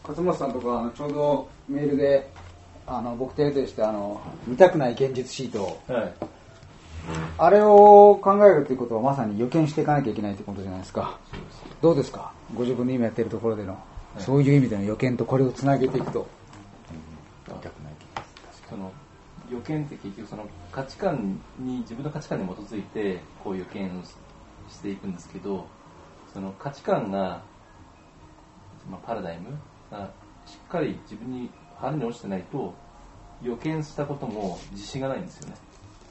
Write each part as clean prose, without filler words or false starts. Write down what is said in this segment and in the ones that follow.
勝本さんとかちょうどメールで僕手当てして見たくない現実シートを、はい、あれを考えるということはまさに予見していかなきゃいけないということじゃないですか。どうですか、ご自分の今やっているところでの、はい、そういう意味での予見とこれをつなげていくと、 見たくないその予見って結局その価値観に自分の価値観に基づいてこう予見をしていくんですけど、その価値観が、パラダイムがしっかり自分に腹に落ちてないと予見したことも自信がないんですよね。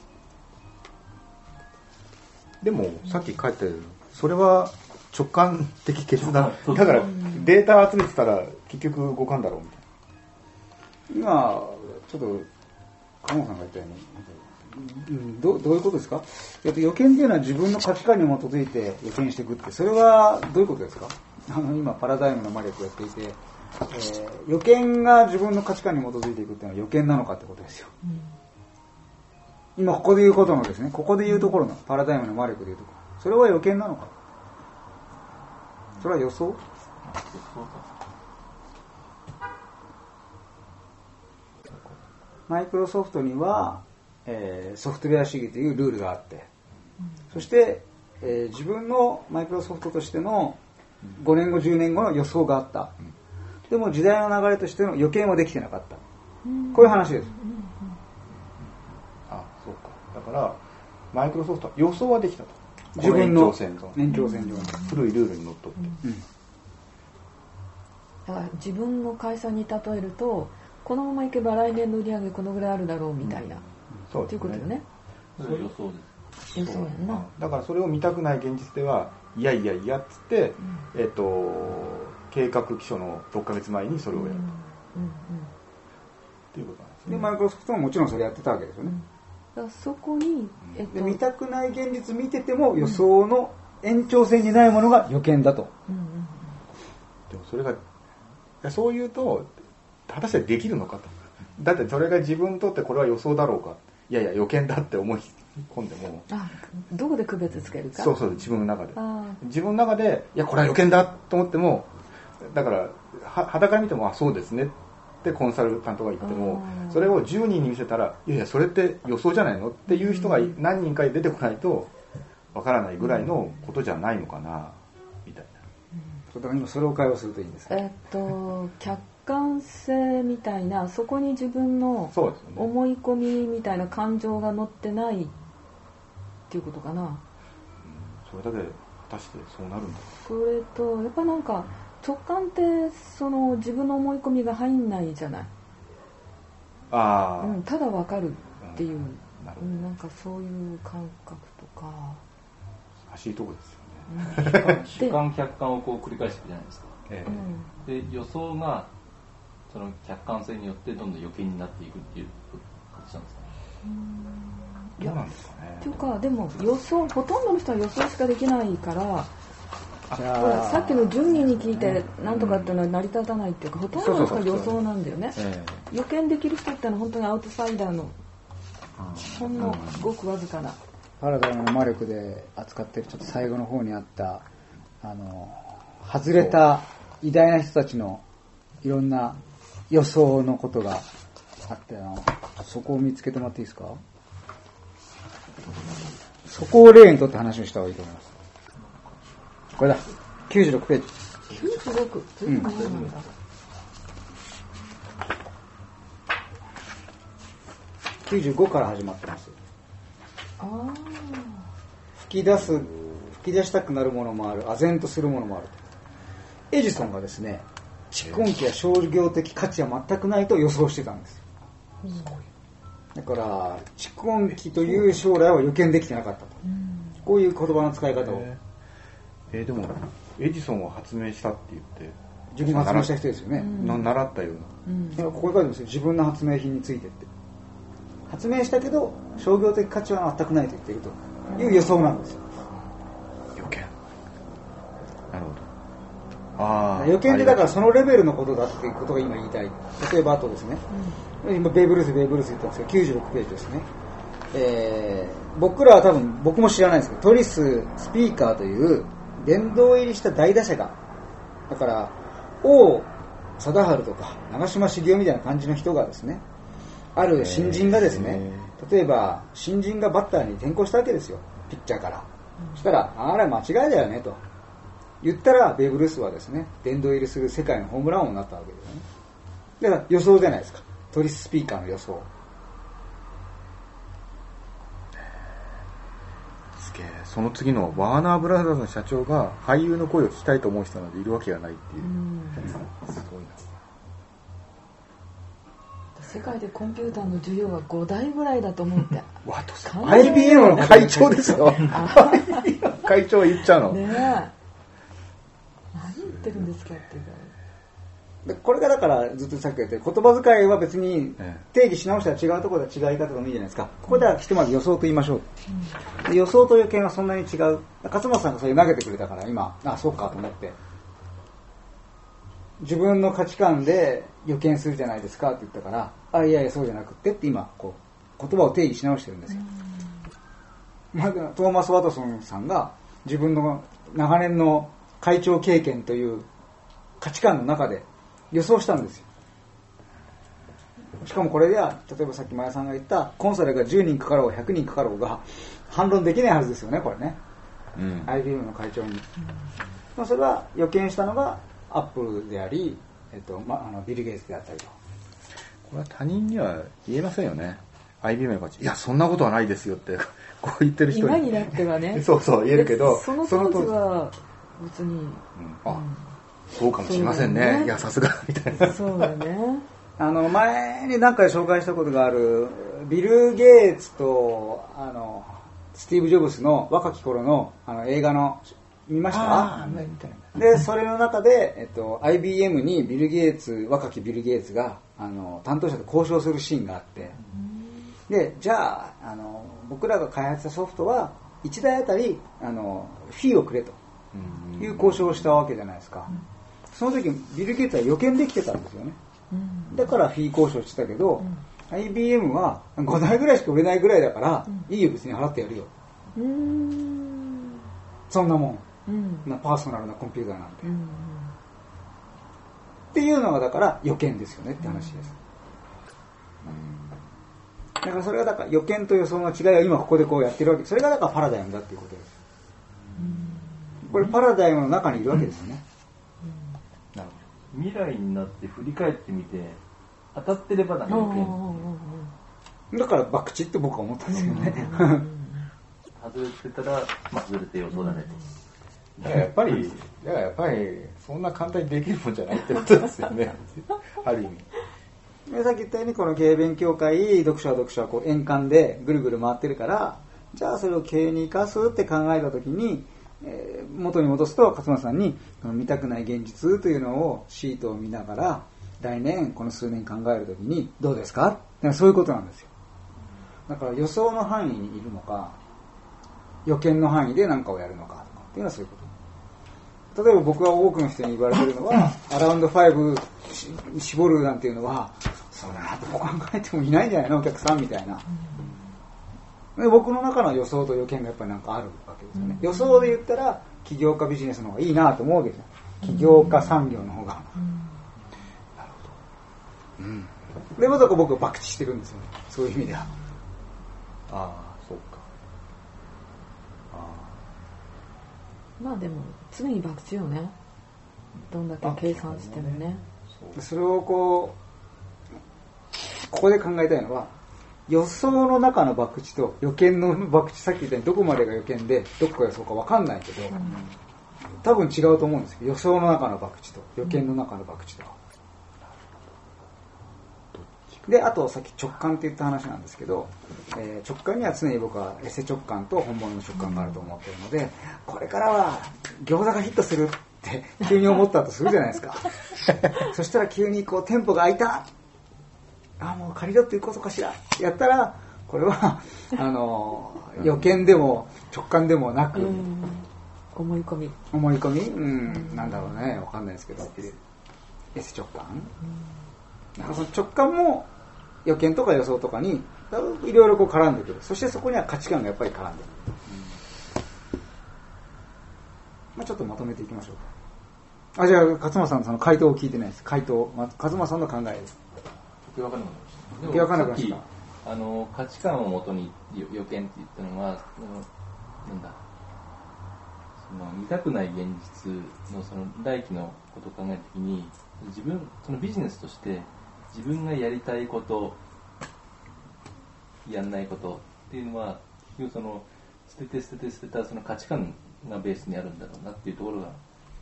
でもさっき書いてるそれは直感的決断だからデータ集めてたら結局動かんだろうみたいな。 今ちょっと鴨さんが言ったように、どういうことですか。予見っていうのは自分の価値観に基づいて予見していくって、それはどういうことですか。今パラダイムの魔力をやっていて、予見が自分の価値観に基づいていくっていうのは予見なのかってことですよ、今ここで言うことのですね、ここで言うところのパラダイムの魔力で言うところ、それは予見なのか、それは予想。マイクロソフトには、ソフトウェア主義というルールがあって、そして、自分のマイクロソフトとしての5年後10年後の予想があった、でも時代の流れとしての予見はできてなかった、こういう話です。 あ、そうか。だからマイクロソフトは予想はできたと、 自分の延長線上に古いルールにのっとって、 だから自分の会社に例えると、このままいけば来年の売り上げこのぐらいあるだろうみたいな、 そうですね、 ということよね。 それ予想です。 予想やんな。 だからそれを見たくない現実ではいやいやいやっつって、計画基礎の6ヶ月前にそれをやると、っていうことなんですね。 でマイクロソフトももちろんそれやってたわけですよね、 だからそこに、 で見たくない現実見てても予想の延長線にないものが予見だと、 でもそれがそう言うと果たしてできるのかと。だってそれが自分にとってこれは予想だろうか、いやいや予見だって思い込んでも、 どこで区別つけるか。 そう自分の中で、自分の中でいやこれは予見だと思っても、だから肌から見てもそうですねってコンサルタントが言っても、それを10人に見せたらいやいやそれって予想じゃないのっていう人が何人か出てこないとわからないぐらいのことじゃないのかなみたいな。 だから今それを会話するといいんですか。 客観性みたいな、そこに自分の思い込みみたいな感情が乗ってないっていうことかな。 それだけで果たしてそうなるんだ。 それとやっぱなんか直感ってその自分の思い込みが入んないじゃない。ただ分かるっていう、なんかそういう感覚とか。 難しいとこですよね。 主観客観をこう繰り返していくじゃないですか。で予想がその客観性によってどんどん予見になっていくっていう形なんですかね。 どうなんですかね。 というかでも予想、ほとんどの人は予想しかできないから、ほらさっきの10人に聞いてなんとかっていうのは成り立たないっていうか、ほとんどの人は予想なんだよね。予見できる人ってのは本当にアウトサイダーのほんのごくわずかな。 パラダイムの魔力で扱ってるちょっと最後の方にあった外れた偉大な人たちのいろんな予想のことがあってそこを見つけてもらっていいですか。そこを例にとって話をした方がいいと思います。これだ、96ページ。 96、ずいぶん前なんだ。 95から始まってます。吹き出したくなるものもある、唖然とするものもある。エジソンがですね、蓄音機や商業的価値は全くないと予想してたんです。だから蓄音機という将来は予見できてなかったと、こういう言葉の使い方を。 でもエジソンを発明したって言って自分が発明した人ですよね。 習ったような、 ここに書いてますよ、自分の発明品についてって。発明したけど商業的価値は全くないと言っているという予想なんですよ。 予見。なるほど。予見ってだからそのレベルのことだっていうことが今言いたい。例えばあとですね、今ベーブ・ルース言ってますけど96ページですね。僕らは多分僕も知らないんですけど、トリス・スピーカーという殿堂入りした大打者が、だから王貞治とか長嶋茂雄みたいな感じの人がですね、ある新人がですね、例えば新人がバッターに転向したわけですよ、ピッチャーから。そしたら、あれ間違いだよねと言ったら、ベーブ・ルースはですね、殿堂入りする世界のホームラン王になったわけですよね。だから予想じゃないですか、トリススピーカーの予想。 すげえ。その次のワーナーブラザーズの社長が俳優の声を聞きたいと思う人なんているわけがないっていう。すごいな。 世界でコンピューターの需要は5台ぐらいだと思って。 IBM の会長ですよ。会長言っちゃうの。 ねえ。何言ってるんですかっていうか。 これがだからずっとさっき言って言葉遣いは別に定義し直したら違うところでは違い方でもいいじゃないですか。ここではひとまず予想と言いましょう。予想と予見はそんなに違う。勝俣さんがそれ投げてくれたから今、あ、そうかと思って。自分の価値観で予見するじゃないですかって言ったから、あ、いやいやそうじゃなくってって今こう言葉を定義し直してるんですよ。トーマス・ワトソンさんが自分の長年の会長経験という価値観の中で予想したんですよ。しかもこれでは例えばさっきマヤさんが言ったコンサルが10人かかろう100人かかろうが反論できないはずですよね、これね、IBM の会長に。それは予見したのがアップルであり、ビル・ゲイツであったりと。 これは他人には言えませんよね。IBM の会長、いやそんなことはないですよってこう言ってる人に今になってはねそうそう言えるけど、 その当時は別に、 そうかもしれませんね。いやさすがみたいな。 そうだね。 前に何回紹介したことがあるビル・ゲイツとスティーブ・ジョブスの若き頃の映画の見ました？でそれの中で、IBM にビル・ゲイツ、若きビル・ゲイツが担当者と交渉するシーンがあって、でじゃあ、僕らが開発したソフトは1台あたりフィーをくれという交渉をしたわけじゃないですか。その時ビル・ゲイツは予見できてたんですよね。だからフィー交渉してたけど、IBM は5台ぐらいしか売れないぐらいだから、いいよ別に払ってやるよ。そんなもん。パーソナルなコンピューターなんて、っていうのがだから予見ですよねって話です。だからそれがだから予見と予想の違いは今ここでこうやってるわけ。それがだからパラダイムだっていうことです。これパラダイムの中にいるわけですよね。 なるほど。未来になって振り返ってみて当たってればなんか予見だから博打って僕は思ったんですよね。 外れてたら、外れて予想だねと。 やっぱりそんな簡単にできるもんじゃないってことですよね。ある意味。 さっき言ったようにこの経営勉強会、読者はこう円環でぐるぐる回ってるから、じゃあそれを経営に生かすって考えたときに、元に戻すと勝間さんに見たくない現実というのをシートを見ながら来年この数年考えるときにどうですか？そういうことなんですよ。だから予想の範囲にいるのか予見の範囲で何かをやるのかとかっていうのはそういうこと。例えば僕は多くの人に言われてるのはアラウンド5絞るなんていうのはそうだなと考えてもいないんじゃないのお客さんみたいな。で僕の中の予想と予見がやっぱりなんかあるわけですよね。予想で言ったら起業家ビジネスの方がいいなと思うわけですよ。起業家産業の方が。なるほど。でもだから僕は博打してるんですよね。そういう意味では。 そうか。 でも常に博打よね。どんだけ計算してもね。 それをここで考えたいのは予想の中の博打と予見の博打、さっき言ったようにどこまでが予見でどこが予想か分かんないけど、多分違うと思うんですけど、予想の中の博打と予見の中の博打と。で、あとさっき直感って言った話なんですけど、直感には常に僕はエセ直感と本物の直感があると思っているので、これからは餃子がヒットするって急に思ったとするじゃないですか。そしたら急にこう店舗が開いた、もう借りろっていうことかしらやったら、これは予見でも直感でもなく、 思い込み、 なんだろうね、わかんないですけど、エセ直感、なんかその直感も予見とか予想とかにいろいろこう絡んでくる。そしてそこには価値観がやっぱり絡んでくる。ちょっとまとめていきましょうか。 じゃあ勝間さんのその回答を聞いてないです。回答、勝間さんの考えです。 分からなくなりました。 分からなくなりました。 価値観をもとに予見って言ったのは、なんだ、見たくない現実のその来期のことを考えるときに、そのビジネスとして自分がやりたいこと、やんないことっていうのは、結局その捨てたその価値観がベースにあるんだろうなっていうところが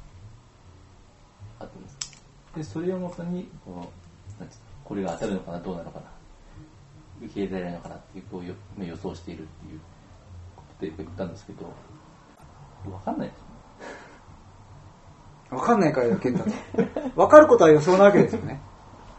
あったんです。で、それをもとにこれが当たるのかな、どうなのかな、受け入れられるのかなっていうこう予想しているっていうことで言ったんですけど、分かんないですよね。 分かんないから予見だと。分かることは予想なわけですよね。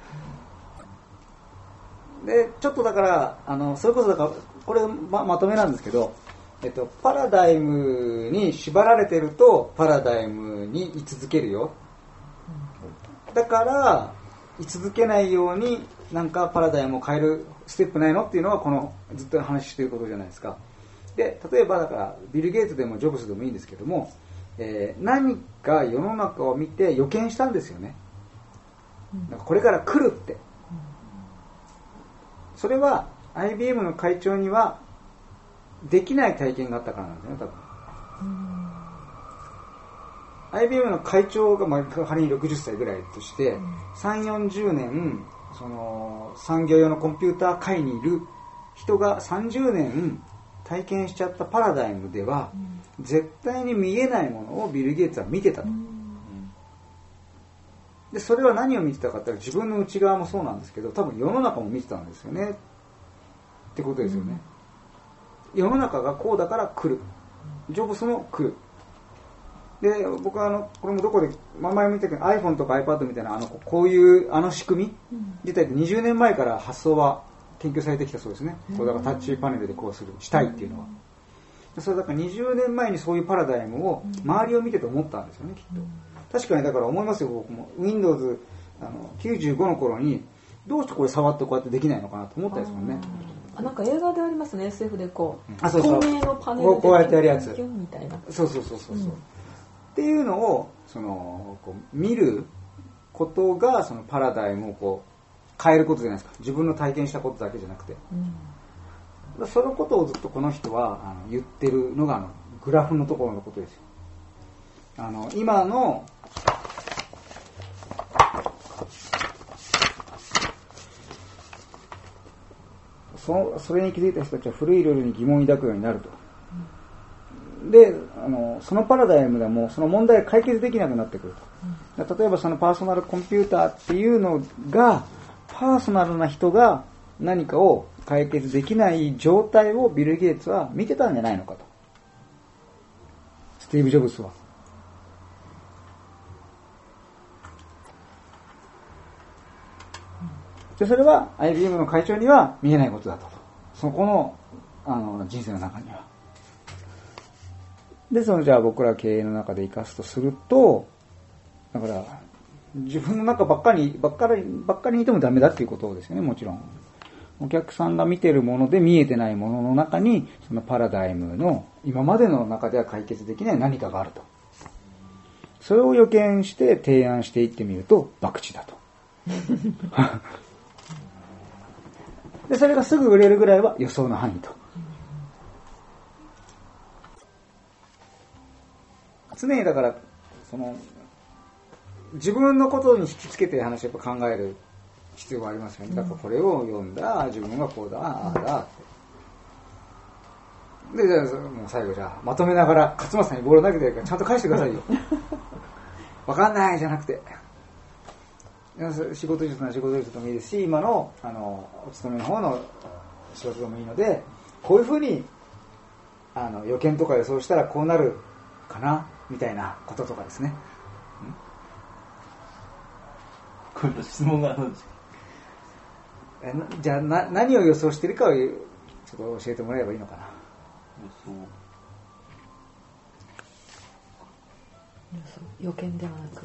で、ちょっとだから、それこそだから、これ まとめなんですけど、パラダイムに縛られてると、パラダイムに居続けるよ。だから、居続けないように、なんかパラダイムを変えるステップないのっていうのは、このずっと話していることじゃないですか。で、例えばだから、ビル・ゲイツでもジョブズでもいいんですけども、何か世の中を見て予見したんですよね。なんかこれから来るって。それは IBM の会長にはできない体験があったからなんですよね、多分。IBM の会長が仮に60歳ぐらいとして、3、40年、その産業用のコンピューター界にいる人が30年体験しちゃったパラダイムでは、絶対に見えないものをビル・ゲイツは見てたと。で、それは何を見てたかって言ったら、自分の内側もそうなんですけど、多分世の中も見てたんですよねってことですよね。世の中がこうだから来る。ジョブスも来る。で、僕はこれもどこで前見たけど iPhone とか iPad みたいなこういう仕組み自体って20年前から発想は研究されてきたそうですね。こうだからタッチパネルでこうしたいっていうのは。それだから20年前にそういうパラダイムを周りを見てて思ったんですよね、きっと。確かにだから思いますよ、僕も Windows 95の頃にどうしてこれ触ってこうやってできないのかなと思ったですもんね。 なんか映画でありますね、SF でこうそうそう、 透明のパネルでこうやってやるやつみたいな。 そう、っていうのをこう見ることがそのパラダイムをこう変えることじゃないですか。自分の体験したことだけじゃなくて、そのことをずっとこの人は言ってるのがグラフのところのことですよ。今のそれに気づいた人たちは古いルールに疑問を抱くようになると。で、そのパラダイムでもその問題が解決できなくなってくると。例えばそのパーソナルコンピューターっていうのが、パーソナルな人が何かを解決できない状態をビル・ゲイツは見てたんじゃないのかと。スティーブ・ジョブスは。で、それは IBM の会長には見えないことだったと。そこの、人生の中には。で、じゃあ僕ら経営の中で生かすとすると、だから、自分の中ばっかりにいてもダメだっていうことですよね、もちろん。お客さんが見てるもので見えてないものの中に、そのパラダイムの今までの中では解決できない何かがあると。それを予見して提案していってみると、博打だと。で、それがすぐ売れるぐらいは予想の範囲と。常にだから、自分のことに引きつけて話をやっぱ考える必要がありますよね。だからこれを読んだ、自分がこうだ、ああだって。で、じゃあもう最後じゃあ、まとめながら、勝間さんにボール投げてるからちゃんと返してくださいよ。わかんないじゃなくて。仕事術なら仕事術でもいいですし、今の、お勤めの方の仕事でもいいので、こういうふうに、予見とか予想したらこうなるかな、みたいなこととかですね。 今度質問があるんですか？ じゃあ何を予想しているかをちょっと教えてもらえばいいのかな。 予見ではなく、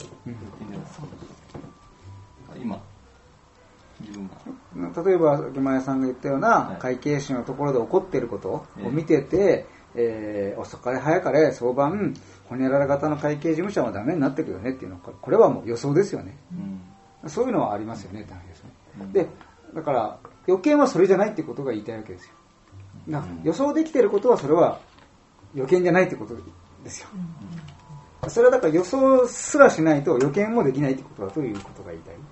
今自分が例えば今井さんが言ったような会計士のところで起こっていることを見てて、 遅かれ早かれ早晩ホニャララ型の会計事務所はダメになってくるよねっていうのは、これはもう予想ですよね、そういうのはありますよねって話ですね。でだから予見はそれじゃないっていうことが言いたいわけですよ。だから予想できていることはそれは予見じゃないってことですよ。それはだから予想すらしないと予見もできないってことだということが言いたい。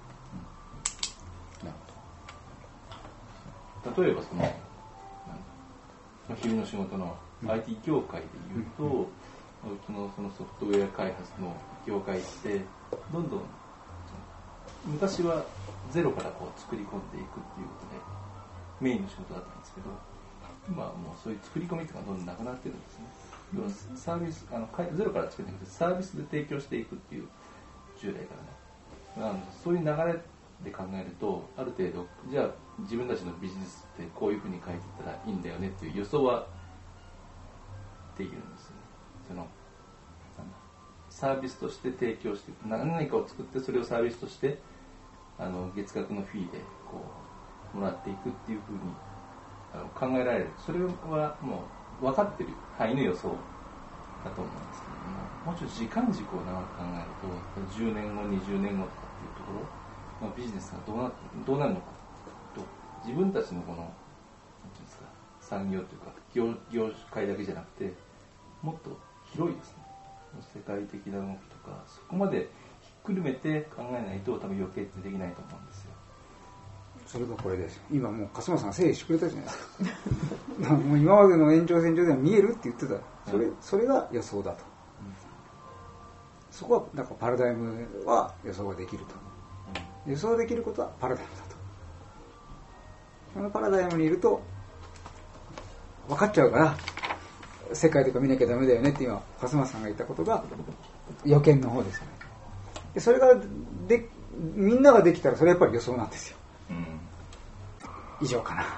例えばその日々の仕事の IT 業界でいうと、そのソフトウェア開発の業界ってどんどん昔はゼロからこう作り込んでいくっていうことでメインの仕事だったんですけど、今はもうそういう作り込みとかどんどんなくなってるんですね。要はサービスゼロから作るんじゃなくてサービスで提供していくっていう従来からのそういう流れで考えると、ある程度じゃあ自分たちのビジネスってこういうふうに書いていったらいいんだよねっていう予想はできるんですよね。そのサービスとして提供して何かを作ってそれをサービスとして月額のフィーでこうもらっていくっていうふうに考えられる。それはもう分かってる範囲の予想だと思うんですけども、もうちょっと時間軸を長く考えると10年後20年後とかっていうところ、ビジネスがどうなるのかと、自分たちのこのなんていうんですか産業というか業界だけじゃなくてもっと広いですね、世界的な動きとかそこまでひっくるめて考えないと多分余計ってできないと思うんですよ。 それがこれです。今もう笠間さん整理してくれたじゃないですかもう今までの延長線上では見えるって言ってた。それが予想だと、そこはだからパラダイムは予想ができると、予想できることはパラダイムだと。そのパラダイムにいると分かっちゃうから世界とか見なきゃダメだよねって今笠間さんが言ったことが予見の方ですよね。でそれがみんなができたらそれはやっぱり予想なんですよ、以上かな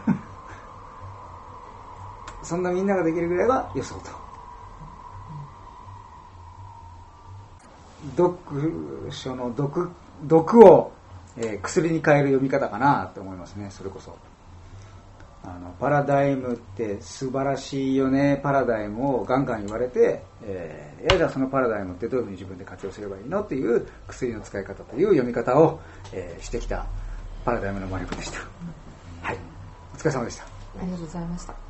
そんなみんなができるぐらいが予想と。読書の毒を、薬に変える読み方かなと思いますね。それこそパラダイムって素晴らしいよね、パラダイムをガンガン言われて、じゃあそのパラダイムってどういうふうに自分で活用すればいいのっていう薬の使い方という読み方を、してきたパラダイムのマリコでした。はい、お疲れ様でした。 ありがとうございました。